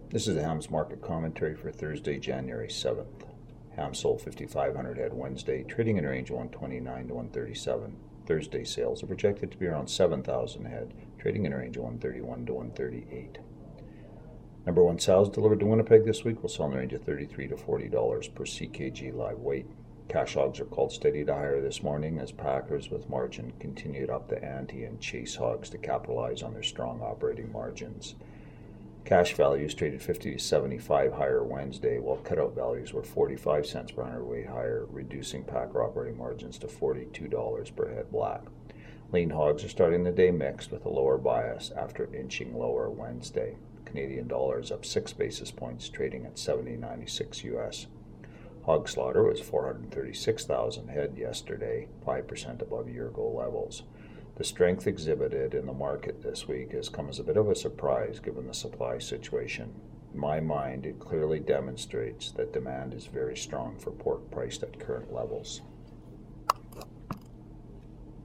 This is the Hams market commentary for Thursday, January 7th. Hams sold 5,500 head Wednesday, trading in a range of 129 to 137. Thursday sales are projected to be around 7,000 head, trading in a range of 131 to 138. Number one sows delivered to Winnipeg this week will sell in the range of $33 to $40 per CKG live weight. Cash hogs are called steady to higher this morning as packers with margin continued up the ante and chase hogs to capitalize on their strong operating margins. Cash values traded 50 to 75 higher Wednesday, while cutout values were 45 cents per hundredweight higher, reducing packer operating margins to $42 per head black. Lean hogs are starting the day mixed with a lower bias after inching lower Wednesday. Canadian dollar is up 6 basis points, trading at 70.96 US. Hog slaughter was 436,000 head yesterday, 5% above year-ago levels. The strength exhibited in the market this week has come as a bit of a surprise given the supply situation. In my mind, it clearly demonstrates that demand is very strong for pork priced at current levels.